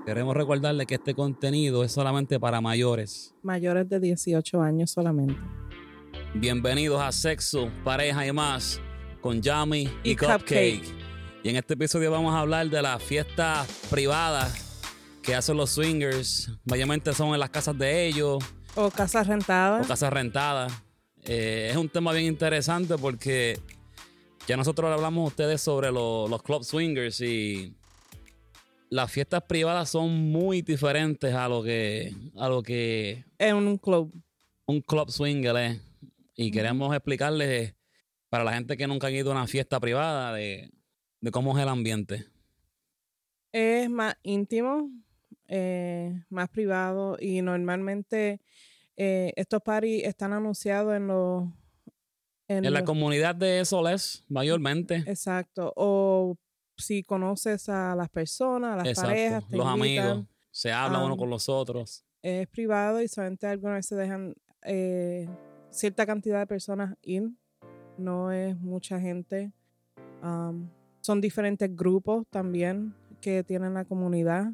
Queremos recordarle que este contenido es solamente para mayores. Mayores de 18 años solamente. Bienvenidos a Sexo, Pareja y Más con Yami y Cupcake. Cupcake. Y en este episodio vamos a hablar de las fiestas privadas que hacen los swingers. Mayormente son en las casas de ellos. O casas rentadas. O casas rentadas. Es un tema bien interesante porque ya nosotros le hablamos a ustedes sobre los club swingers y las fiestas privadas son muy diferentes a lo que En un club. un club swinger es. Y queremos explicarles para la gente que nunca ha ido a una fiesta privada de cómo es el ambiente. Es más íntimo, más privado y normalmente estos parties están anunciados En la comunidad de Soles, mayormente. Exacto. O si conoces a las personas, a las Exacto. parejas, te los invitan. amigos, se hablan uno con los otros. Es privado y solamente algunas veces dejan cierta cantidad de personas ir. No es mucha gente. Son diferentes grupos también que tienen la comunidad.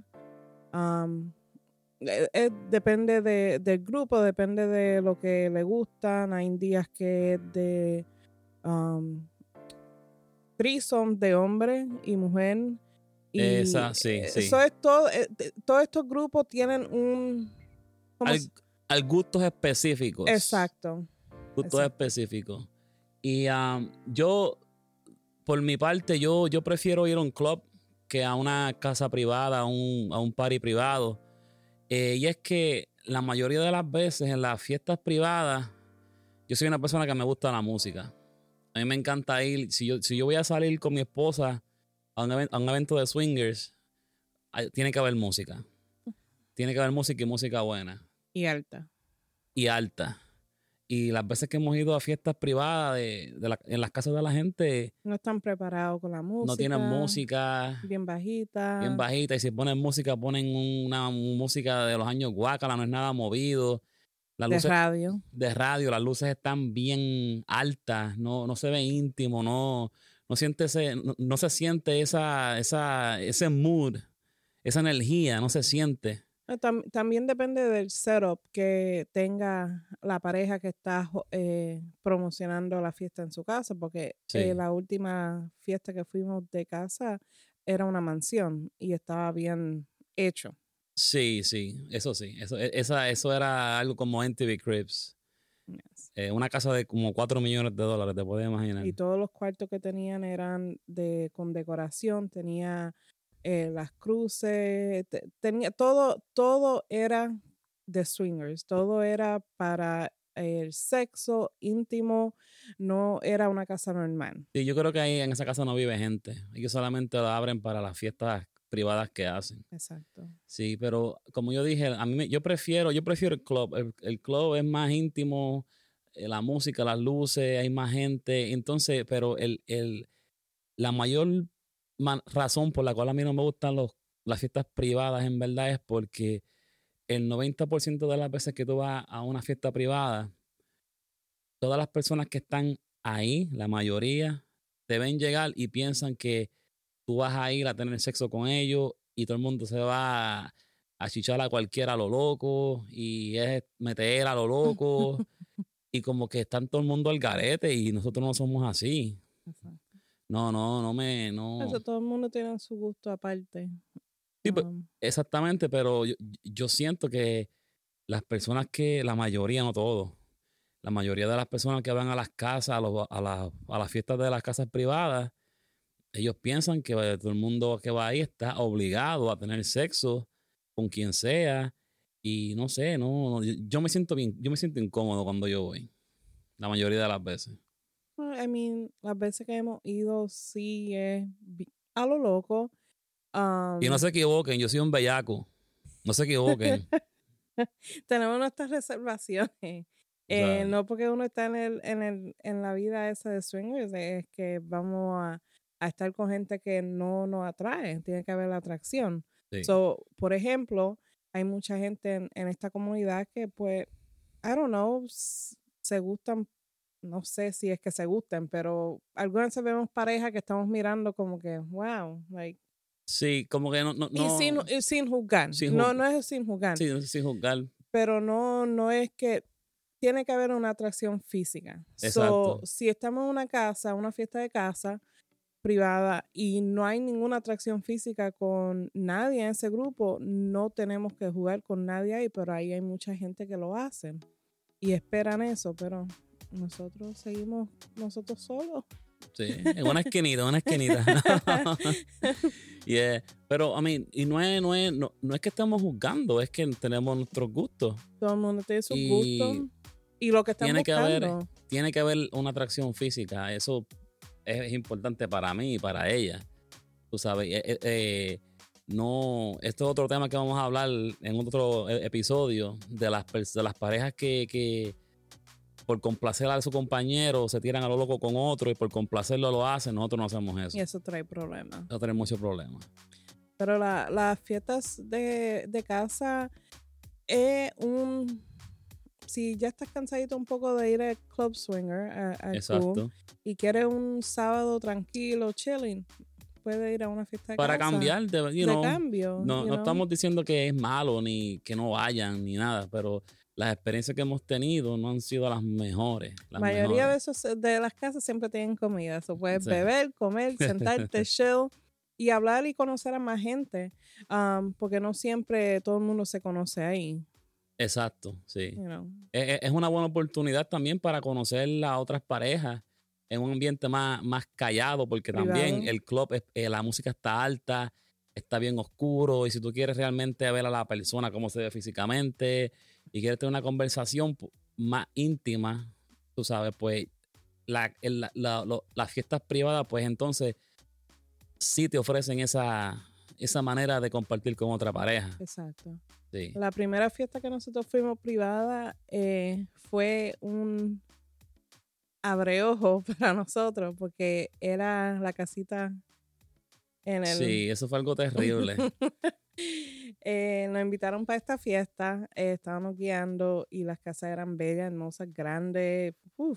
Depende del grupo, depende de lo que le gustan. Hay días que es de threesome de hombre y mujer. Y Sí. eso es todo. Todos estos grupos tienen un... Al gustos específicos. Exacto. Gustos específicos. Y yo, por mi parte, yo prefiero ir a un club que a una casa privada, a un party privado. Y es que la mayoría de las veces en las fiestas privadas, yo soy una persona que me gusta la música. A mí me encanta ir. Si yo voy a salir con mi esposa a un evento de swingers, tiene que haber música. Tiene que haber música y música buena. Y alta. Y alta. Y las veces que hemos ido a fiestas privadas en las casas de la gente, no están preparados con la música. No tienen música. Bien bajita. Bien bajita. Y si ponen música, ponen una música de los años guácala, no es nada movido. De radio. De radio. Las luces están bien altas. No se ve íntimo. No se siente ese mood, esa energía. No se siente. También depende del setup que tenga la pareja que está promocionando la fiesta en su casa, porque la última fiesta que fuimos de casa era una mansión y estaba bien hecho. Sí, eso sí. Eso era algo como MTV Cribs. Yes. Una casa de como $4 millones, te puedes imaginar. Y todos los cuartos que tenían eran con decoración, tenía... las cruces, tenía todo era de swingers, todo era para el sexo íntimo, no era una casa normal. Sí, yo creo que ahí en esa casa no vive gente, ellos solamente la abren para las fiestas privadas que hacen. Exacto. Sí, pero como yo dije, yo prefiero el club. El club es más íntimo, la música, las luces, hay más gente, entonces, pero la mayor razón por la cual a mí no me gustan las fiestas privadas en verdad es porque el 90% de las veces que tú vas a una fiesta privada, todas las personas que están ahí, la mayoría, te ven llegar y piensan que tú vas a ir a tener sexo con ellos y todo el mundo se va a chichar a cualquiera a lo loco y es meter a lo loco y como que están todo el mundo al garete y nosotros no somos así. Exacto. No. Eso, todo el mundo tiene su gusto aparte. Sí, exactamente, pero yo siento que la mayoría, no todos, la mayoría de las personas que van a las casas, a las fiestas de las casas privadas, ellos piensan que todo el mundo que va ahí está obligado a tener sexo con quien sea y no sé, yo me siento incómodo cuando yo voy, la mayoría de las veces. Las veces que hemos ido sí es a lo loco. Y no se equivoquen, yo soy un bellaco. No se equivoquen. Tenemos nuestras reservaciones. No porque uno está en la vida esa de swingers, es que vamos a estar con gente que no nos atrae. Tiene que haber la atracción. Sí. So, por ejemplo, hay mucha gente en esta comunidad que pues, I don't know, se gustan. No sé si es que se gusten, pero algunas veces vemos parejas que estamos mirando como que, wow, like, Sí, como que no, Y sin juzgar. sin No, juzgar. no es sin juzgar. Sí, sin juzgar. Pero no es que tiene que haber una atracción física. Exacto. Si estamos en una casa, una fiesta de casa privada y no hay ninguna atracción física con nadie en ese grupo, no tenemos que jugar con nadie ahí, pero ahí hay mucha gente que lo hacen y esperan eso, pero nosotros seguimos nosotros solos. Sí, en una esquinita, en una esquinita. Yeah. Pero, y no es que estamos juzgando, es que tenemos nuestros gustos. Todo el mundo tiene sus Y gustos y lo que están buscando. Tiene que haber una atracción física. Eso es importante para mí y para ella. Tú sabes, no, esto es otro tema que vamos a hablar en otro episodio de las parejas que por complacer a su compañero se tiran a lo loco con otro y por complacerlo lo hacen. Nosotros no hacemos eso. Y eso trae problemas. Eso trae muchos problemas. Pero las fiestas de casa es si ya estás cansadito un poco de ir al club swinger, al club, y quieres un sábado tranquilo, chilling, puedes ir a una fiesta de para casa. Cambiar de cambio. No estamos diciendo que es malo ni que no vayan ni nada, pero las experiencias que hemos tenido no han sido las mejores. La mayoría de las casas siempre tienen comida. So puedes beber, comer, sentarte, chill y hablar y conocer a más gente. Porque no siempre todo el mundo se conoce ahí. Exacto, sí. Es una buena oportunidad también para conocer a otras parejas en un ambiente más callado, porque privado. También el club, la música está alta, está bien oscuro, y si tú quieres realmente ver a la persona cómo se ve físicamente y quieres tener una conversación más íntima, tú sabes, pues las fiestas privadas, pues entonces sí te ofrecen esa manera de compartir con otra pareja. Exacto. Sí. La primera fiesta que nosotros fuimos privada fue un abreojo para nosotros porque era la casita en el... Sí, eso fue algo terrible. Nos invitaron para esta fiesta, estábamos guiando y las casas eran bellas, hermosas, grandes.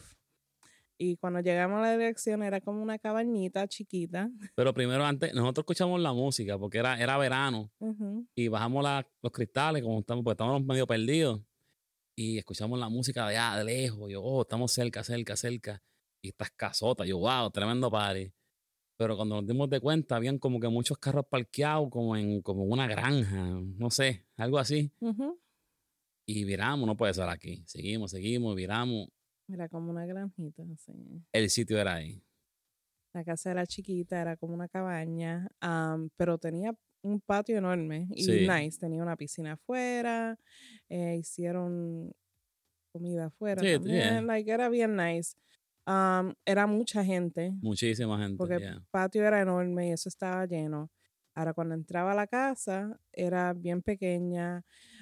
Y cuando llegamos a la dirección era como una cabañita chiquita. Pero primero antes, nosotros escuchamos la música porque era verano. Y bajamos los cristales como porque estábamos medio perdidos. Y escuchamos la música de allá, de lejos. Yo, estamos cerca. Y estas casotas, yo, wow, tremendo party. Pero cuando nos dimos de cuenta, habían como que muchos carros parqueados como en una granja, no sé, algo así. Y viramos, no puede ser aquí. Seguimos, viramos. Era como una granjita, sí. El sitio era ahí. La casa era chiquita, era como una cabaña, pero tenía un patio enorme y nice. Tenía una piscina afuera, hicieron comida afuera también. Era bien nice. Era mucha gente. Muchísima gente. Porque el patio era enorme y eso estaba lleno. Ahora, cuando entraba a la casa, era bien pequeña.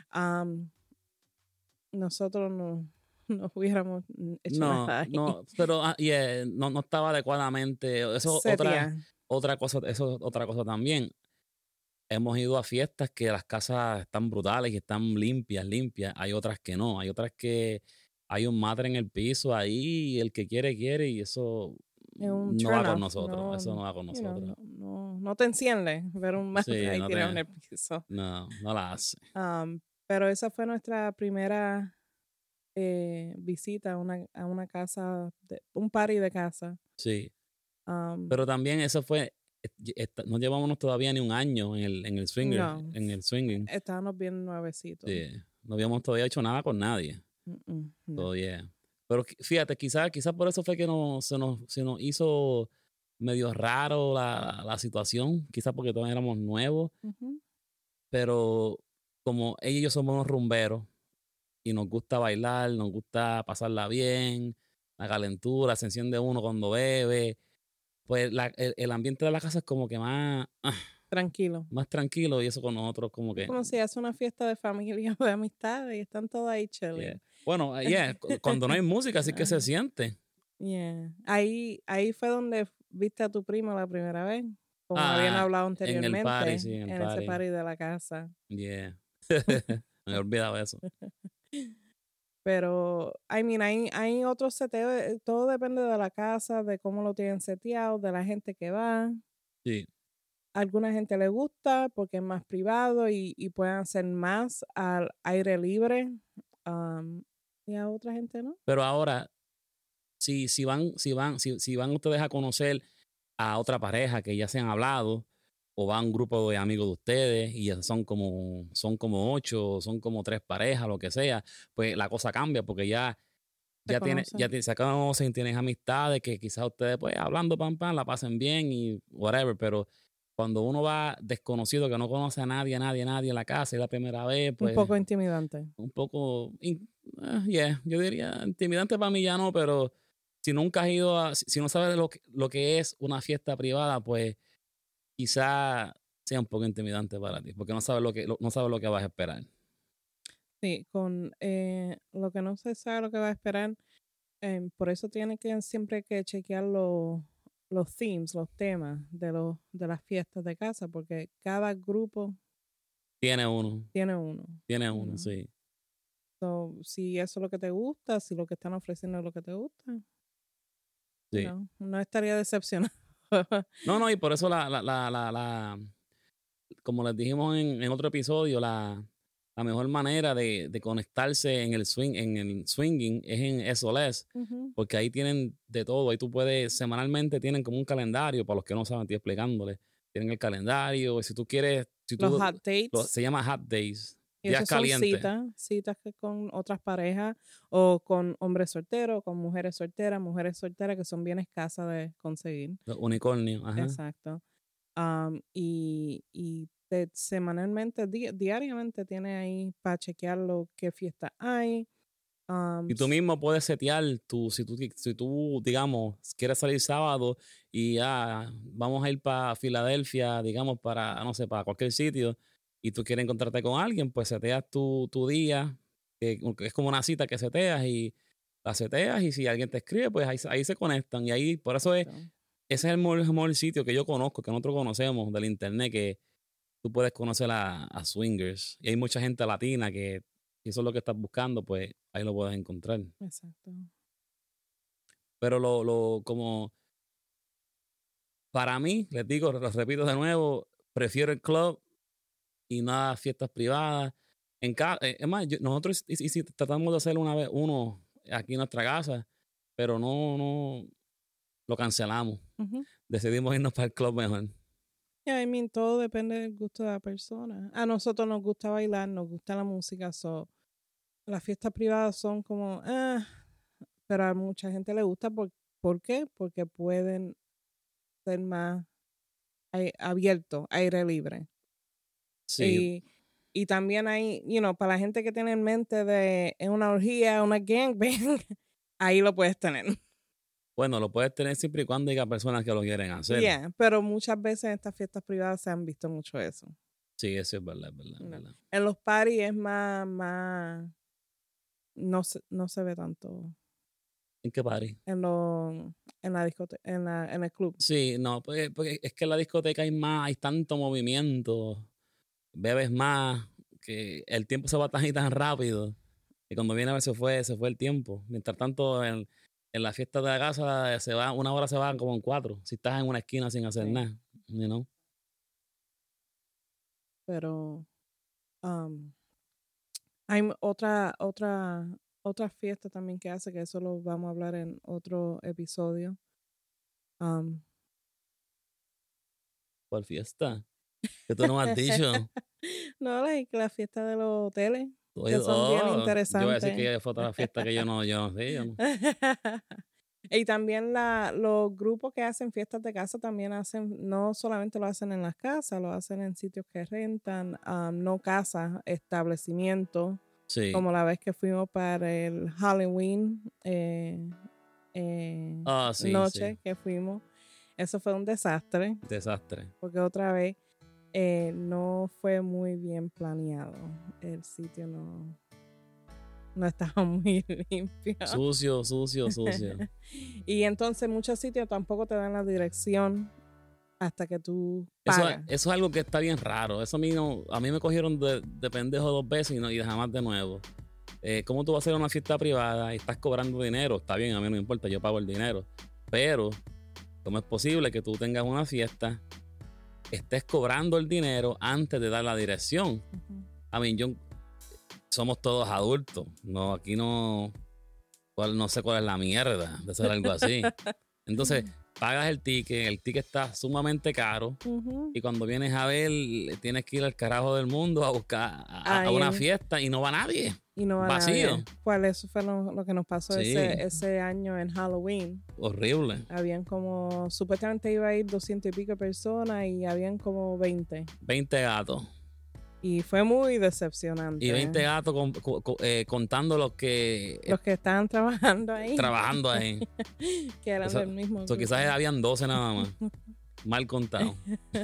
Nosotros no hubiéramos hecho nada ahí. Pero no estaba adecuadamente. Eso es otra cosa también. Hemos ido a fiestas que las casas están brutales y están limpias. Hay otras que no. Hay otras que hay un matre en el piso ahí y el que quiere y eso no va con nosotros. Eso no va con nosotros. No te enciende ver un matre ahí tirado en el piso. No la hace. Pero esa fue nuestra primera visita a una casa, un party de casa. Sí. Pero también eso fue, no llevábamos todavía ni un año en el swinger. No, en el swinging. Estábamos bien nuevecitos. Sí. No habíamos todavía hecho nada con nadie. No. Todavía. Pero fíjate, quizás por eso fue que se nos hizo medio raro la situación. Quizás porque todavía éramos nuevos. Pero como ella y yo somos unos rumberos y nos gusta bailar, nos gusta pasarla bien, la calentura, se enciende uno cuando bebe, pues el ambiente de la casa es como que más tranquilo. Más tranquilo y eso con nosotros como que... Como si hace una fiesta de familia o de amistades y están todos ahí chilling. Yeah. Bueno, cuando no hay música sí que se siente. Ahí fue donde viste a tu primo la primera vez. Como habían hablado anteriormente. En el party, sí, en ese party de la casa. Yeah. Me he olvidado eso. Pero, hay otros seteos. Todo depende de la casa, de cómo lo tienen seteado, de la gente que va. Sí. alguna gente le gusta porque es más privado y pueden hacer más al aire libre. Y a otra gente no. Pero ahora, si van ustedes a conocer a otra pareja que ya se han hablado, o va un grupo de amigos de ustedes y ya son como 8, son como 3 parejas, lo que sea, pues la cosa cambia porque Se se conocen, tienes amistades que quizás ustedes, pues, hablando pam, la pasen bien y whatever, pero cuando uno va desconocido, que no conoce a nadie en la casa, y la primera vez, Un pues, poco intimidante. un poco, yo diría, intimidante para mí ya no, pero si nunca has ido si no sabes lo que es una fiesta privada, pues, quizá sea un poco intimidante para ti, porque no sabes no sabes lo que vas a esperar. Sí, con lo que no se sabe lo que va a esperar, por eso tiene que siempre que chequear los themes, los temas de las fiestas de casa, porque cada grupo Tiene uno, tiene uno. You know. sí. So, si eso es lo que te gusta, si lo que están ofreciendo es lo que te gusta, Sí. no estaría decepcionado. No, y por eso como les dijimos en otro episodio, la mejor manera de conectarse en el swinging es en SOS, Ujú. porque ahí tienen de todo. Ahí tú puedes, semanalmente tienen como un calendario, para los que no saben, estoy explicándoles. Tienen el calendario, y si tú quieres, Los hot dates. se llama Hot Days, Y días esos son calientes. citas que con otras parejas o con hombres solteros, con mujeres solteras que son bien escasas de conseguir. Los unicornios, ajá. Exacto. Y semanalmente, diariamente tiene ahí para chequear qué fiesta hay. Y tú mismo puedes setear si tú, digamos, quieres salir sábado y vamos a ir para Filadelfia, digamos, no sé, para cualquier sitio, y tú quieres encontrarte con alguien, pues seteas tu día, que es como una cita que seteas y la seteas, y si alguien te escribe, pues ahí se conectan. Y ahí, por eso ese es el mejor sitio que yo conozco, que nosotros conocemos del internet, que tú puedes conocer a swingers. Y hay mucha gente latina que, si eso es lo que estás buscando, pues ahí lo puedes encontrar. Exacto. Pero como para mí, les digo, lo repito de nuevo, prefiero el club y nada fiestas privadas. Es más, nosotros tratamos de hacer una vez uno aquí en nuestra casa, pero no lo cancelamos. Ujú. Decidimos irnos para el club mejor. Yeah, I mean, todo depende del gusto de la persona. A nosotros nos gusta bailar, nos gusta la música, las fiestas privadas son como, pero a mucha gente le gusta. ¿Por qué? Porque pueden ser más abiertos, aire libre. Sí. Y también hay, para la gente que tiene en mente de una orgía, una gangbang, ahí lo puedes tener. Bueno, lo puedes tener siempre y cuando haya personas que lo quieren hacer. Yeah, pero muchas veces en estas fiestas privadas se han visto mucho eso. Sí, eso es verdad, No. verdad. En los parties es más no se ve tanto. ¿En qué party? En la discoteca, en el club. Sí, no, porque es que en la discoteca hay tanto movimiento, bebes más, que el tiempo se va tan y tan rápido, que cuando viene a ver se fue el tiempo. Mientras tanto, en la fiesta de la casa una hora se va como en 4, si estás en una esquina sin hacer nada, you know? Pero hay otra fiesta también que hace, que eso lo vamos a hablar en otro episodio. ¿Cuál fiesta? Que tú no me has dicho. No, la fiesta de los hoteles, que son bien interesantes. Yo voy a decir que fue otra fiesta que yo no sé. Y también los grupos que hacen fiestas de casa también no solamente lo hacen en las casas, lo hacen en sitios que rentan, no casas, establecimientos. Sí. Como la vez que fuimos para el Halloween noche que fuimos. Eso fue un desastre. Porque otra vez no fue muy bien planeado. El sitio no estaba muy limpio. Sucio. Y entonces muchos sitios tampoco te dan la dirección hasta que tú pagas. Eso es algo que está bien raro. Eso a mí me cogieron de pendejo 2 veces y jamás de nuevo. ¿Cómo tú vas a hacer una fiesta privada y estás cobrando dinero? Está bien, a mí no me importa, yo pago el dinero. Pero, ¿cómo es posible que tú tengas una fiesta estés cobrando el dinero antes de dar la dirección. I mean, somos todos adultos. No, aquí no sé cuál es la mierda de hacer algo así. Entonces, pagas el ticket está sumamente caro y cuando vienes a ver, tienes que ir al carajo del mundo a buscar a una fiesta y no va nadie. Y no va vacío. Nadie. Pues eso fue lo que nos pasó Sí. ese año en Halloween. Horrible. Habían como, supuestamente iba a ir 200 y pico personas y habían como 20. 20 gatos. Y fue muy decepcionante. Y 20 gatos contando los que estaban trabajando ahí. Que eran del mismo grupo. Quizás habían 12 nada más. Mal contado.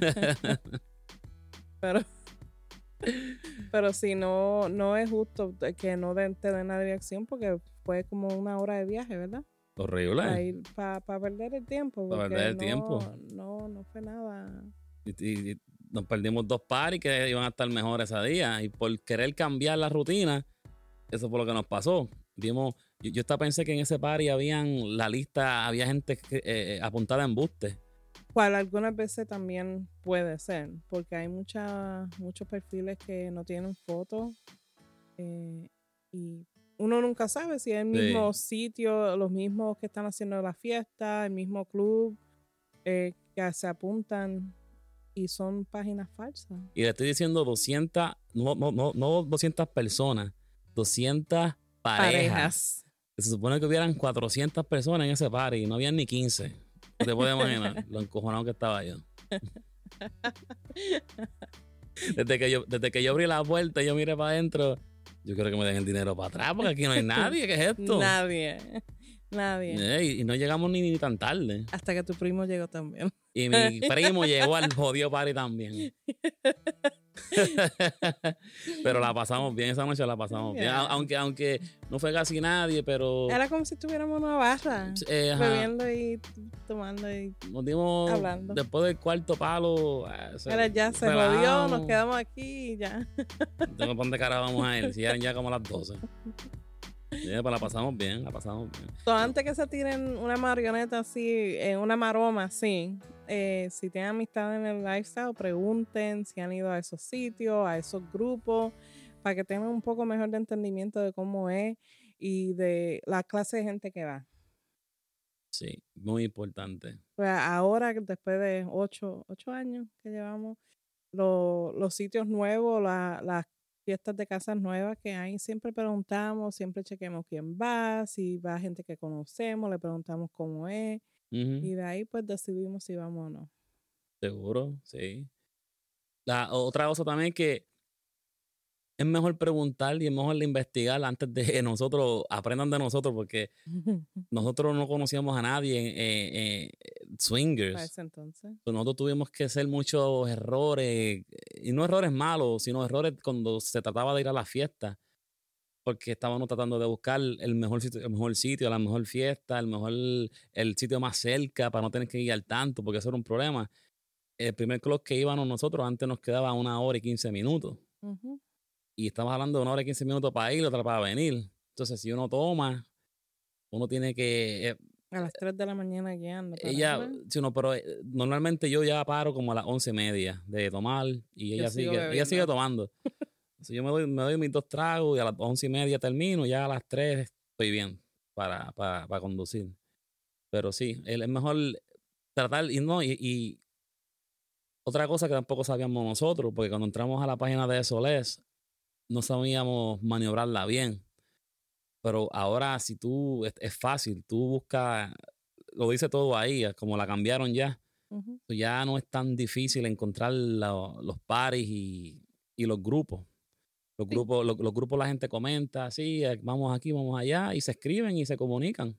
Pero sí, no es justo que no te den la dirección porque fue como 1 hora de viaje, ¿verdad? Horrible. Para perder el tiempo. Para perder el tiempo. No fue nada. Y nos perdimos 2 paris que iban a estar mejor ese día. Y por querer cambiar la rutina, eso fue lo que nos pasó. Yo hasta pensé que en ese party había gente apuntada a embuste. Cual algunas veces también puede ser, porque hay muchos perfiles que no tienen fotos y uno nunca sabe si es el mismo sitio, los mismos que están haciendo la fiesta, el mismo club, que se apuntan y son páginas falsas. Y le estoy diciendo 200, no 200 personas, 200 parejas. Se supone que hubieran 400 personas en ese party y no habían ni 15. Te puedes imaginar lo encojonado que estaba yo. Desde que yo abrí la puerta y yo miré para adentro, yo quiero que me den el dinero para atrás porque aquí no hay nadie. ¿Qué es esto? Nadie. Y no llegamos ni tan tarde. Hasta que tu primo llegó también. Y mi primo llegó al jodido party también. Pero la pasamos bien, esa noche la pasamos bien. Aunque no fue casi nadie, pero... Era como si estuviéramos en una barra. Bebiendo y tomando y nos dimos hablando. Después del 4º palo. Ya se jodió, nos quedamos aquí y ya. No tengo por dónde carajo vamos a ir. Si eran ya como las 12. Pues la pasamos bien. Antes que se tiren una marioneta así, una maroma así, si tienen amistad en el lifestyle, pregunten si han ido a esos sitios, a esos grupos, para que tengan un poco mejor de entendimiento de cómo es y de la clase de gente que va. Sí, muy importante. Pues ahora, después de 8 años que llevamos, los sitios nuevos, las fiestas de casas nuevas que hay, siempre preguntamos, siempre chequemos quién va, si va gente que conocemos, le preguntamos cómo es. Y de ahí pues decidimos si vamos o no. Seguro, sí. La otra cosa también es que es mejor preguntar y es mejor investigar antes de que nosotros aprendan de nosotros, porque nosotros no conocíamos a nadie en swingers. Para ese entonces. Pues nosotros tuvimos que hacer muchos errores, y no errores malos, sino errores cuando se trataba de ir a la fiesta, porque estábamos tratando de buscar el mejor sitio, la mejor fiesta, el sitio más cerca para no tener que guiar tanto, porque eso era un problema. El primer club que íbamos nosotros antes nos quedaba 1 hora y 15 minutos. Y estamos hablando de 1 hora y 15 minutos para ir, otra para venir. Entonces, si uno toma, uno tiene que... a las 3 de la mañana guiando. Pero normalmente yo ya paro como a las 11:30 de tomar y ella sigue tomando. Entonces, yo me doy mis 2 tragos y a las 11:30 termino, ya a las 3 estoy bien para conducir. Pero sí, es mejor tratar y otra cosa que tampoco sabíamos nosotros, porque cuando entramos a la página de SOLES no sabíamos maniobrarla bien. Pero ahora si es fácil, tú buscas, lo dice todo ahí, como la cambiaron ya. Ya no es tan difícil encontrar los paris y los grupos. Los grupos la gente comenta, sí, vamos aquí, vamos allá, y se escriben y se comunican.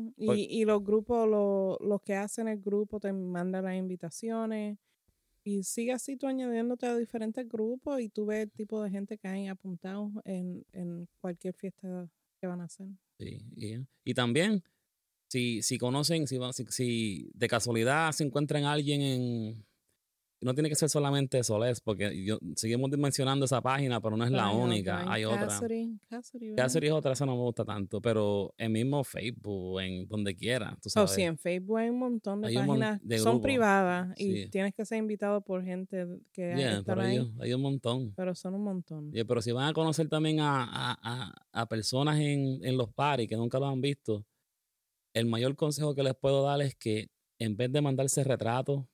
Y los grupos, los que hacen el grupo te mandan las invitaciones y sigue así tú añadiéndote a diferentes grupos y tú ves el tipo de gente que hay apuntado en cualquier fiesta que van a hacer. Sí, y también, si conocen, si de casualidad se encuentran alguien no tiene que ser solamente Solés, porque seguimos mencionando esa página, pero no es la única. Hay otra. Cassidy es otra, esa no me gusta tanto, pero en mismo Facebook, en donde quiera, tú sabes. Sí, en Facebook hay un montón de páginas, son privadas y tienes que ser invitado por gente que están ahí. Hay un montón. Pero son un montón. Pero si van a conocer también a personas en los parties que nunca los han visto, el mayor consejo que les puedo dar es que en vez de mandarse retratos,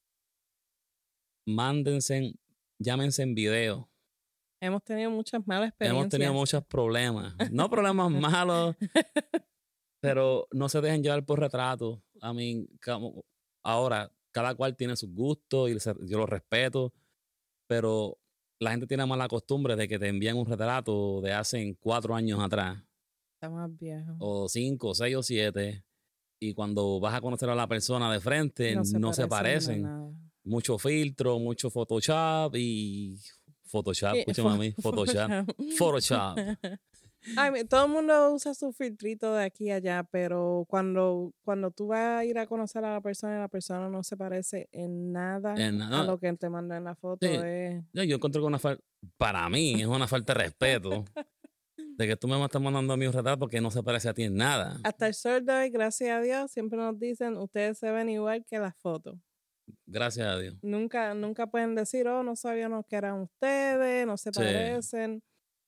llámense en video. Hemos tenido muchas malas experiencias. Hemos tenido muchos problemas. No problemas malos, pero no se dejen llevar por retratos. Ahora, cada cual tiene sus gustos y yo los respeto, pero la gente tiene mala costumbre de que te envían un retrato de hace 4 años atrás. Está más viejo. O 5, 6 o 7. Y cuando vas a conocer a la persona de frente, no se parecen. Mucho filtro, mucho Photoshop y... escúchame a mí, Photoshop. Ay, todo el mundo usa su filtrito de aquí a allá, pero cuando tú vas a ir a conocer a la persona y la persona no se parece en nada a lo que te manda en la foto. Sí. Yo encuentro que para mí es una falta de respeto de que tú me estás mandando a mí un retrato porque no se parece a ti en nada. Hasta el sol de hoy, gracias a Dios, siempre nos dicen, ustedes se ven igual que las fotos. Gracias a Dios. Nunca pueden decir, no sabíamos que eran ustedes, no se parecen.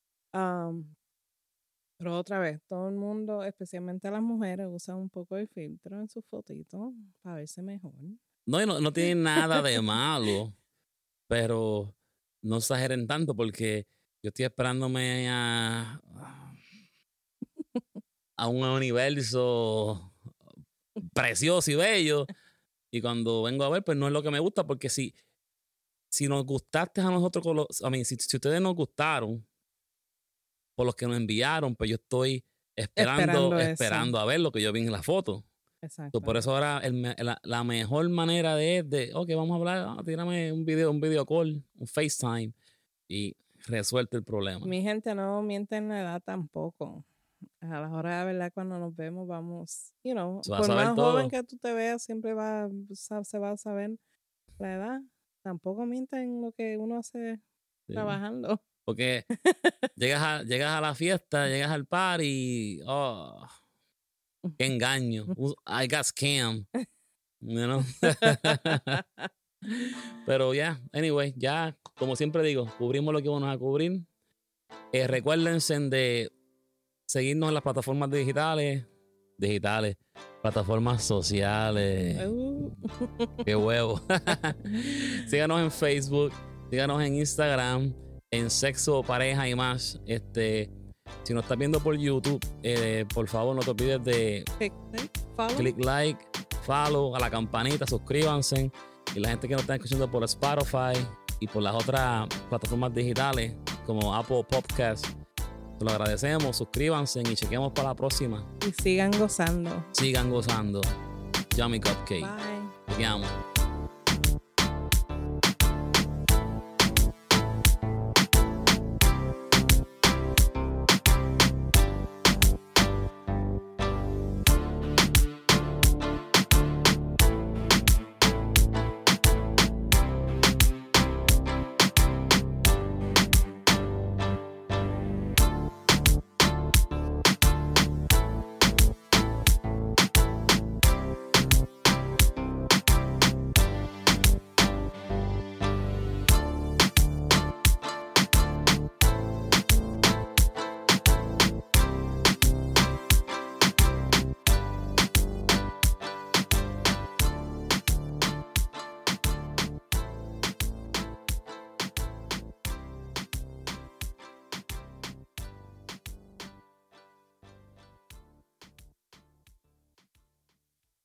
Pero otra vez, todo el mundo, especialmente las mujeres, usan un poco de filtro en sus fotitos para verse mejor. No tiene nada de malo, pero no exageren tanto porque yo estoy esperándome a un universo precioso y bello. Y cuando vengo a ver, pues no es lo que me gusta, porque si nos gustaste a nosotros, si ustedes nos gustaron por los que nos enviaron, pues yo estoy esperando a ver lo que yo vi en la foto. Exacto. Por eso ahora la mejor manera ok, vamos a hablar, tírame un video call, un FaceTime y resuelve el problema. Mi gente, no miente en la edad tampoco. A la hora de verdad, cuando nos vemos, vamos, por más joven que tú te veas, siempre se va a saber la edad. Tampoco mienten en lo que uno hace trabajando. Porque llegas a la fiesta, llegas al party, qué engaño. I got scammed. Pero anyway, como siempre digo, cubrimos lo que vamos a cubrir. Recuérdense de seguirnos en las plataformas digitales, plataformas sociales. Qué huevo. Síganos en Facebook, síganos en Instagram, en Sexo, Pareja y Más. Si nos estás viendo por YouTube, por favor no te olvides de click like, follow, a la campanita, suscríbanse. Y la gente que nos está escuchando por Spotify y por las otras plataformas digitales como Apple Podcast, te lo agradecemos. Suscríbanse y chequemos para la próxima. Y sigan gozando. Yummy Cupcake. Bye. Te amo.